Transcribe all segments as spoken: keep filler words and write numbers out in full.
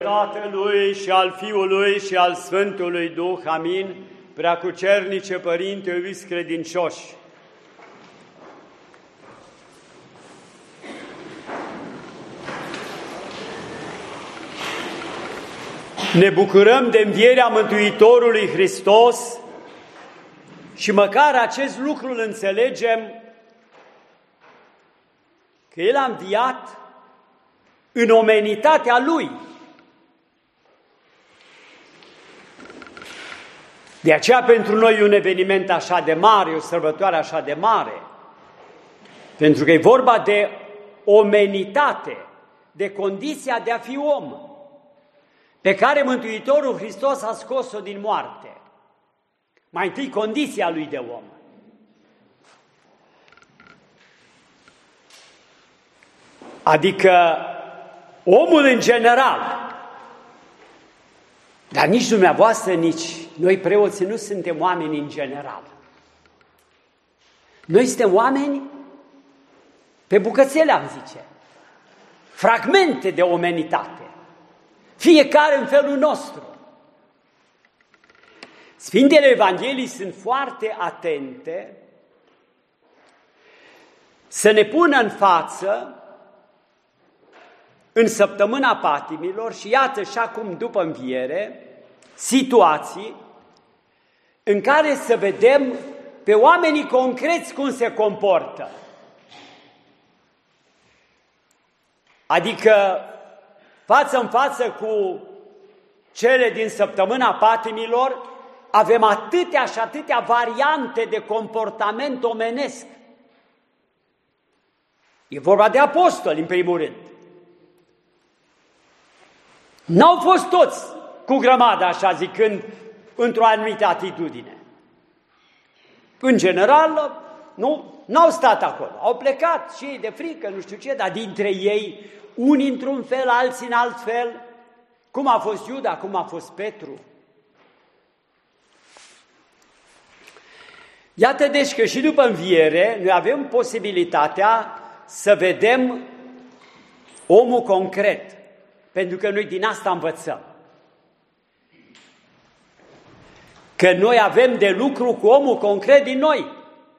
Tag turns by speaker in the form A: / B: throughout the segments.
A: Tatălui și al Fiului și al Sfântului Duh, amin, preacucernice Părinte, iubiți credincioși. Ne bucurăm de învierea Mântuitorului Hristos și măcar acest lucru îl înțelegem, că El a înviat în omenitatea Lui. De aceea pentru noi e un eveniment așa de mare, o sărbătoare așa de mare, pentru că e vorba de omenitate, de condiția de a fi om, pe care Mântuitorul Hristos a scos-o din moarte. Mai întâi condiția lui de om. Adică omul în general. Dar nici dumneavoastră, nici noi preoții nu suntem oameni în general. Noi suntem oameni pe bucățele, am zice, fragmente de omenitate, fiecare în felul nostru. Sfintele Evangheliei sunt foarte atente să ne pună în față în săptămâna patimilor și iată și acum după înviere, situații în care să vedem pe oamenii concreți cum se comportă. Adică față în față cu cele din săptămâna patimilor avem atâtea și atâtea variante de comportament omenesc. E vorba de apostoli în primul rând. N-au fost toți cu grămadă, așa zicând, într-o anumită atitudine. În general, nu, n-au stat acolo. Au plecat și ei de frică, nu știu ce, dar dintre ei, unii într-un fel, alții în alt fel. Cum a fost Iuda, cum a fost Petru. Iată deci că și după înviere, noi avem posibilitatea să vedem omul concret. Pentru că noi din asta învățăm. Că noi avem de lucru cu omul concret din noi.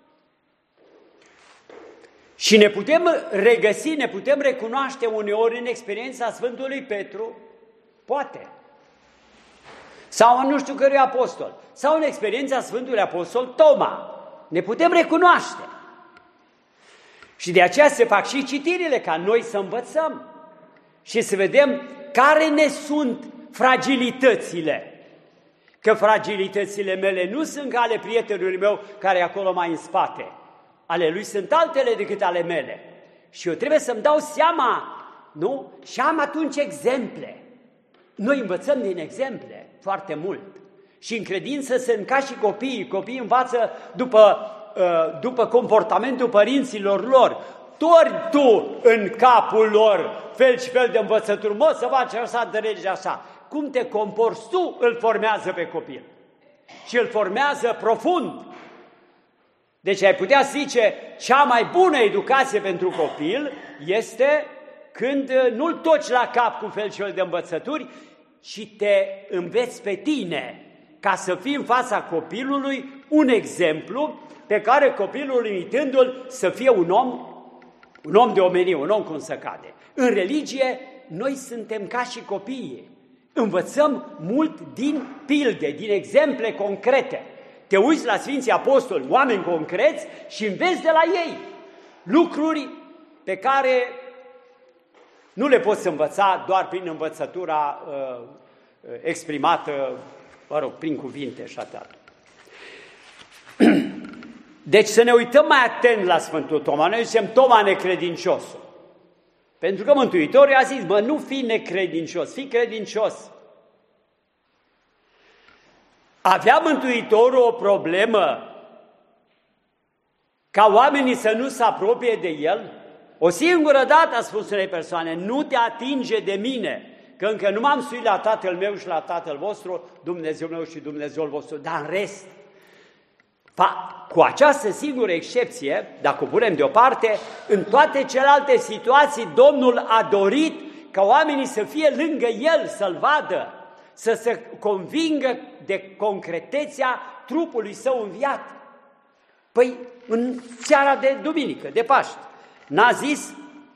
A: Și ne putem regăsi, ne putem recunoaște uneori în experiența Sfântului Petru, poate. Sau în nu știu cărui apostol. Sau în experiența Sfântului Apostol Toma. Ne putem recunoaște. Și de aceea se fac și citirile ca noi să învățăm. Și să vedem care ne sunt fragilitățile. Că fragilitățile mele nu sunt ca ale prietenului meu care e acolo mai în spate. Ale lui sunt altele decât ale mele. Și eu trebuie să-mi dau seama, nu? Și am atunci exemple. Noi învățăm din exemple foarte mult. Și în credință sunt ca și copiii. Copiii învață după, după comportamentul părinților lor. Tori tu în capul lor fel și fel de învățături, mă, să faci așa, de așa. Cum te comporți tu, îl formează pe copil. Și îl formează profund. Deci ai putea zice, cea mai bună educație pentru copil este când nu-l toci la cap cu fel și fel de învățături, ci te înveți pe tine, ca să fii în fața copilului un exemplu pe care copilul, imitându-l, să fie un om Un om de omenie, un om cum se cade. În religie, noi suntem ca și copiii. Învățăm mult din pilde, din exemple concrete. Te uiți la Sfinții Apostoli, oameni concreți, și înveți de la ei lucruri pe care nu le poți învăța doar prin învățătura uh, exprimată, mă rog, prin cuvinte și atât. Deci să ne uităm mai atent la Sfântul Toma. Noi zicem Toma necredinciosul. Pentru că Mântuitorul a zis, mă, nu fi necredincios, fi credincios. Avea Mântuitorul o problemă ca oamenii să nu se apropie de el? O singură dată a spus unei persoane, nu te atinge de mine, că încă nu m-am suit la Tatăl meu și la Tatăl vostru, Dumnezeu meu și Dumnezeul vostru, dar în rest, cu această singură excepție, dacă o punem deoparte, în toate celelalte situații Domnul a dorit ca oamenii să fie lângă el, să-l vadă, să se convingă de concretețea trupului său înviat. Păi, în seara de duminică, de Paște, n-a zis?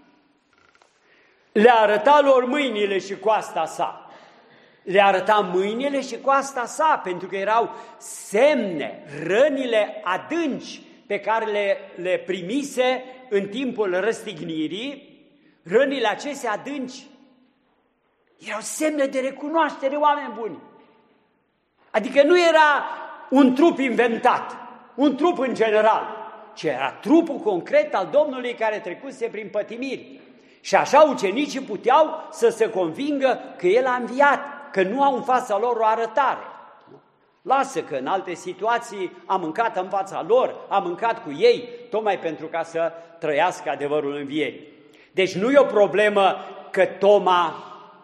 A: Le arăta lor mâinile și coasta sa. Le arăta mâinile și coasta sa, pentru că erau semne, rănile adânci pe care le, le primise în timpul răstignirii, rănile acestea adânci erau semne de recunoaștere, oameni buni. Adică nu era un trup inventat, un trup în general, ci era trupul concret al Domnului care trecuse prin pătimiri. Și așa ucenicii puteau să se convingă că El a înviat, că nu au în fața lor o arătare. Lasă că în alte situații a mâncat în fața lor, a mâncat cu ei, tocmai pentru ca să trăiască adevărul învierii. Deci nu e o problemă că Toma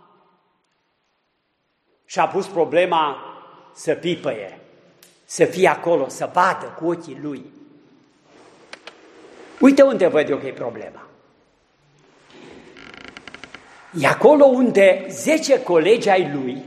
A: și-a pus problema să pipăie, să fie acolo, să vadă cu ochii lui. Uite unde văd eu că e problema. E acolo unde zece colegi ai lui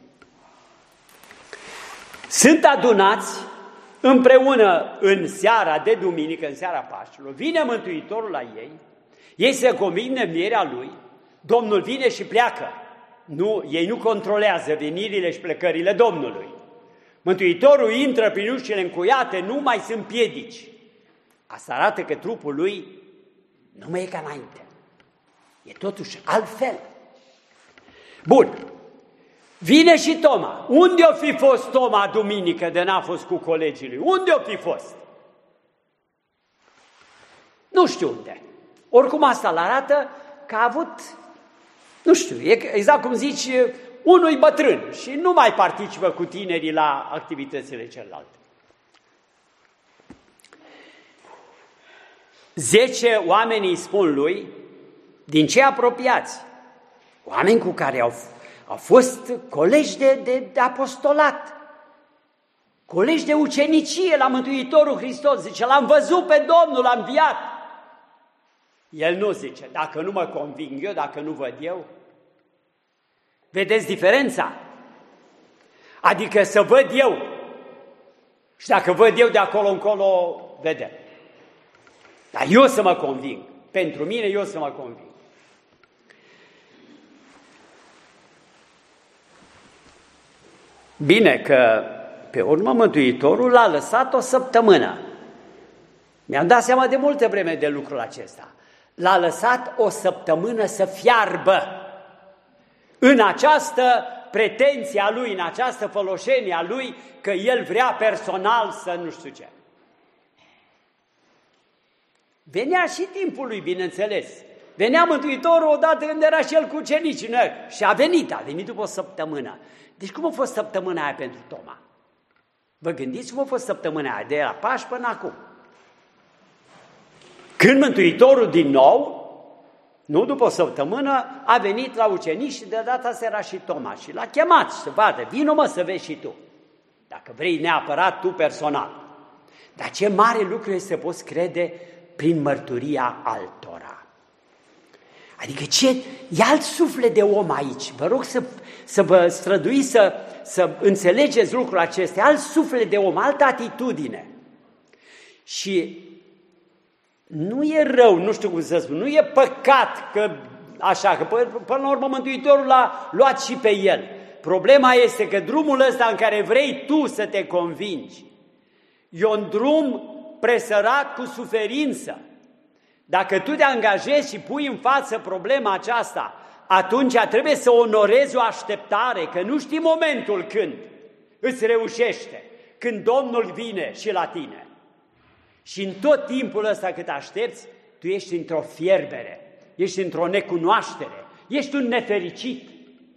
A: sunt adunați împreună în seara de duminică, în seara Paștilor, vine Mântuitorul la ei, ei se conving de învierea lui, Domnul vine și pleacă. Nu, ei nu controlează venirile și plecările Domnului. Mântuitorul intră prin ușile încuiate, nu mai sunt piedici. Asta arată că trupul lui nu mai e ca înainte. E totuși altfel. Bun. Vine și Toma. Unde o fi fost Toma duminică de n-a fost cu colegii lui? Unde o fi fost? Nu știu unde. Oricum asta l-arată că a avut, nu știu, exact cum zici, unui bătrân și nu mai participă cu tinerii la activitățile celelalte. Zece oameni îi spun lui, din cei apropiați, oameni cu care au, au fost colegi de, de, de apostolat, colegi de ucenicie la Mântuitorul Hristos, zice, l-am văzut pe Domnul, l-am înviat. El nu zice, dacă nu mă conving eu, dacă nu văd eu. Vedeți diferența? Adică să văd eu și dacă văd eu de acolo încolo, vedem. Dar eu să mă conving, pentru mine eu să mă conving. Bine că pe urmă Mântuitorul l-a lăsat o săptămână. Mi-am dat seama de multă vreme de lucrul acesta. L-a lăsat o săptămână să fiarbă în această pretenție a lui, în această făloșenie a lui, că el vrea personal să nu știu ce. Venea și timpul lui, bineînțeles. Venea Mântuitorul odată când era și el cu ucenicii și a venit, a venit după o săptămână. Deci cum a fost săptămâna aia pentru Toma? Vă gândiți cum a fost săptămâna aia, de la Paști până acum? Când Mântuitorul din nou, nu după o săptămână, a venit la ucenici și de data asta era și Toma și l-a chemat să vadă, vino mă să vezi și tu, dacă vrei neapărat tu personal. Dar ce mare lucru este să poți crede prin mărturia altora. Adică ce, e alt suflet de om aici. Vă rog să, să vă străduiți să, să înțelegeți lucrul acesta. Alt suflet de om, altă atitudine. Și nu e rău, nu știu cum să spun, nu e păcat că așa, că până la urmă Mântuitorul l-a luat și pe el. Problema este că drumul ăsta în care vrei tu să te convingi e un drum presărat cu suferință. Dacă tu te angajezi și pui în față problema aceasta, atunci trebuie să onorezi o așteptare, că nu știi momentul când îți reușește, când Domnul vine și la tine. Și în tot timpul ăsta cât aștepți, tu ești într-o fierbere, ești într-o necunoaștere, ești un nefericit.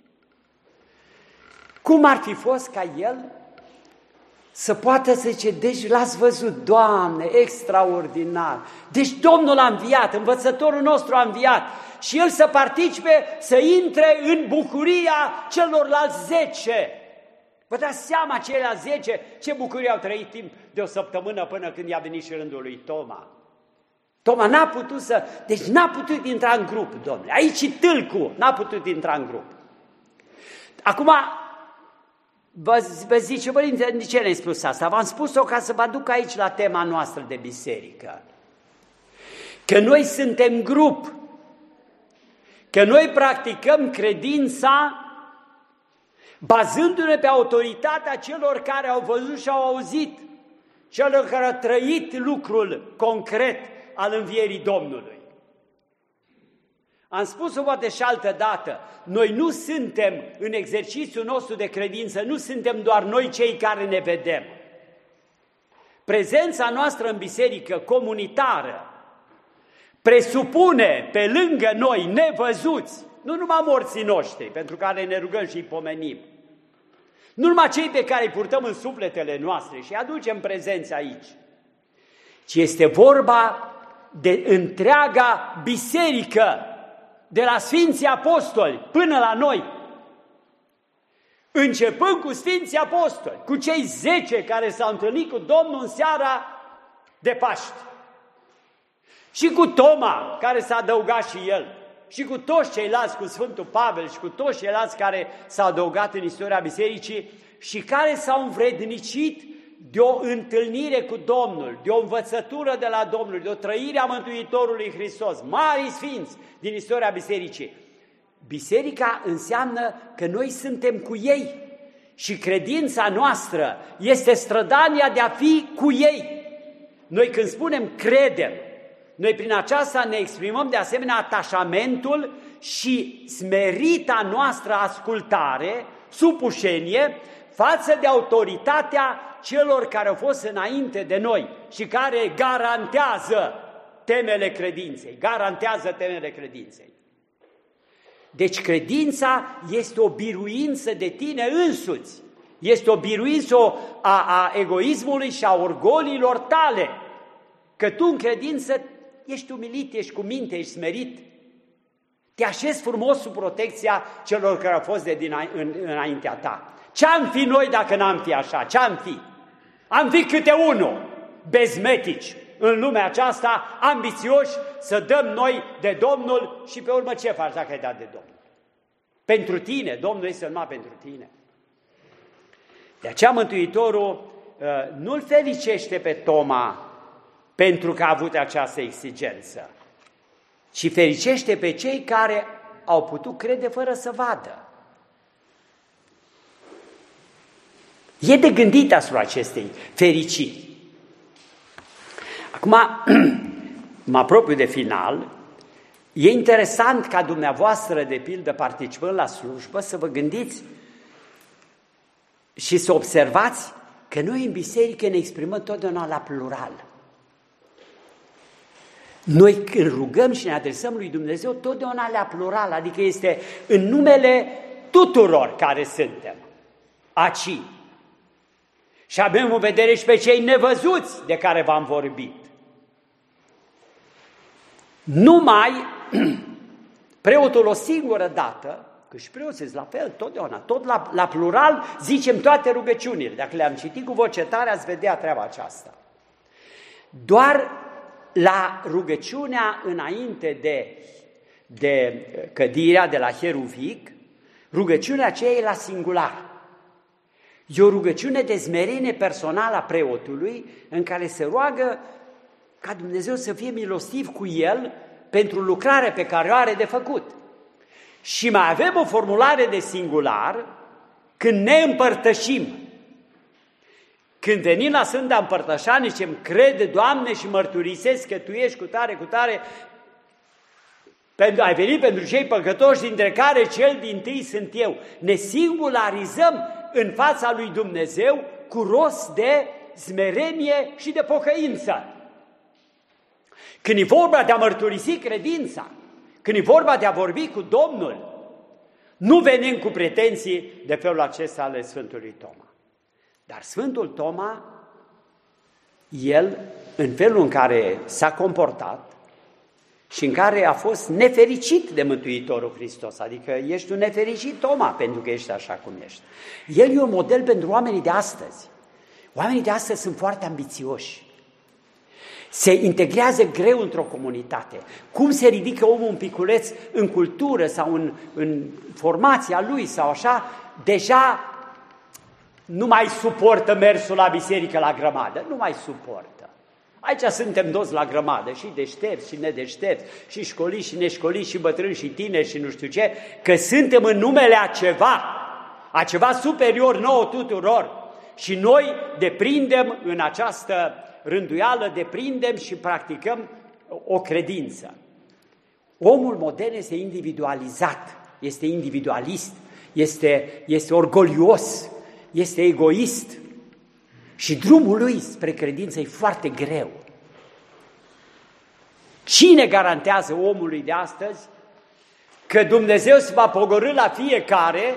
A: Cum ar fi fost ca el să poată să zice, deci l-ați văzut, Doamne, extraordinar, deci Domnul a înviat, învățătorul nostru a înviat și el să participe, să intre în bucuria celorlalți zece. Vă dați seama, ceilalți zece, ce bucurie au trăit timp de o săptămână până când i-a venit și rândul lui Toma. Toma n-a putut să... Deci n-a putut intra în grup, domnule. Aici tâlcu, n-a putut intra în grup. Acum, vă, vă zice, părinte, de ce ne-ai spus asta? V-am spus-o ca să vă aduc aici la tema noastră de biserică. Că noi suntem grup. Că noi practicăm credința bazându-ne pe autoritatea celor care au văzut și au auzit, celor care au trăit lucrul concret al învierii Domnului. Am spus-o poate și altă dată, noi nu suntem în exercițiul nostru de credință, nu suntem doar noi cei care ne vedem. Prezența noastră în biserică comunitară presupune pe lângă noi nevăzuți, nu numai morții noștri, pentru care ne rugăm și îi pomenim, nu numai cei pe care îi purtăm în sufletele noastre și îi aducem prezență aici, ci este vorba de întreaga biserică, de la Sfinții Apostoli până la noi, începând cu Sfinții Apostoli, cu cei zece care s-au întâlnit cu Domnul în seara de Paști, și cu Toma, care s-a adăugat și el, și cu toți ceilalți, cu Sfântul Pavel și cu toți ceilalți care s-au adăugat în istoria bisericii și care s-au învrednicit de o întâlnire cu Domnul, de o învățătură de la Domnul, de o trăire a Mântuitorului Hristos, mari sfinți din istoria bisericii. Biserica înseamnă că noi suntem cu ei și credința noastră este strădania de a fi cu ei. Noi când spunem credem, noi prin aceasta ne exprimăm de asemenea atașamentul și smerita noastră ascultare, supușenie, față de autoritatea celor care au fost înainte de noi și care garantează temele credinței, garantează temele credinței. Deci credința este o biruință de tine însuți, este o biruință a, a egoismului și a orgoliilor tale, că tu în credință ești umilit, ești cu minte, ești smerit, te așezi frumos sub protecția celor care au fost de din, în, înaintea ta. Ce-am fi noi dacă n-am fi așa? Ce-am fi? Am fi câte unul, bezmetici în lumea aceasta, ambițioși să dăm noi de Domnul și pe urmă ce faci dacă ai dat de Domnul? Pentru tine, Domnul este numai pentru tine. De aceea Mântuitorul uh, nu-l felicește pe Toma pentru că a avut această exigență, ci fericește pe cei care au putut crede fără să vadă. E de gândit asupra acestei fericiri. Acum, mă apropiu de final, e interesant ca dumneavoastră, de pildă, participând la slujbă, să vă gândiți și să observați că noi în biserică ne exprimăm totdeauna la plural. Noi când rugăm și ne adresăm lui Dumnezeu, totdeauna la plural, adică este în numele tuturor care suntem aici. Și avem în vedere și pe cei nevăzuți de care v-am vorbit. Numai preotul o singură dată, că și preoții la fel, totdeauna, tot la, la plural zicem toate rugăciunile. Dacă le-am citit cu voce tare, ați vedea treaba aceasta. Doar la rugăciunea înainte de, de cădirea de la Heruvic, rugăciunea aceea e la singular. E o rugăciune de smerenie personală a preotului în care se roagă ca Dumnezeu să fie milostiv cu el pentru lucrarea pe care o are de făcut. Și mai avem o formulare de singular când ne împărtășim. Când venim la Sfânta Împărtășanie, zicem, crede, Doamne, și mărturisesc că Tu ești cu tare, cu tare, ai venit pentru cei păcătoși, dintre care cel dintâi sunt eu. Ne singularizăm în fața lui Dumnezeu cu rost de smerenie și de pocăință. Când e vorba de a mărturisi credința, când e vorba de a vorbi cu Domnul, nu venim cu pretenții de felul acesta ale Sfântului Toma. Dar Sfântul Toma, el, în felul în care s-a comportat și în care a fost nefericit de Mântuitorul Hristos, adică ești un nefericit, Toma, pentru că ești așa cum ești. El e un model pentru oamenii de astăzi. Oamenii de astăzi sunt foarte ambițioși. Se integrează greu într-o comunitate. Cum se ridică omul un piculeț în cultură sau în, în formația lui sau așa, deja nu mai suportă mersul la biserică la grămadă, nu mai suportă. Aici suntem toți la grămadă, și deștepți și nedeștepți, și școliți și neșcoliți, și bătrâni și tineri și nu știu ce, că suntem în numele a ceva, a ceva superior nouă tuturor. Și noi deprindem în această rânduială, deprindem și practicăm o credință. Omul modern este individualizat, este individualist, este, este orgolios, este egoist și drumul lui spre credință e foarte greu. Cine garantează omului de astăzi că Dumnezeu se va pogorî la fiecare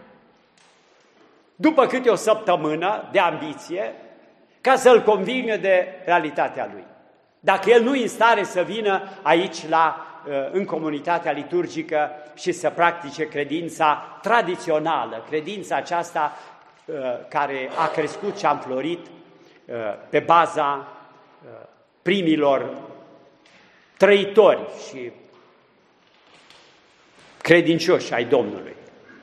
A: după câte o săptămână de ambiție ca să-l convingă de realitatea lui? Dacă el nu e în stare să vină aici la, în comunitatea liturgică și să practice credința tradițională, credința aceasta care a crescut și a înflorit pe baza primilor trăitori și credincioși ai Domnului.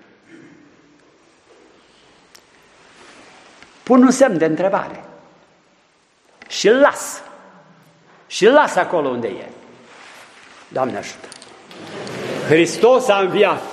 A: Pun un semn de întrebare și îl las. Și îl las acolo unde e. Doamne ajută! Hristos a înviat!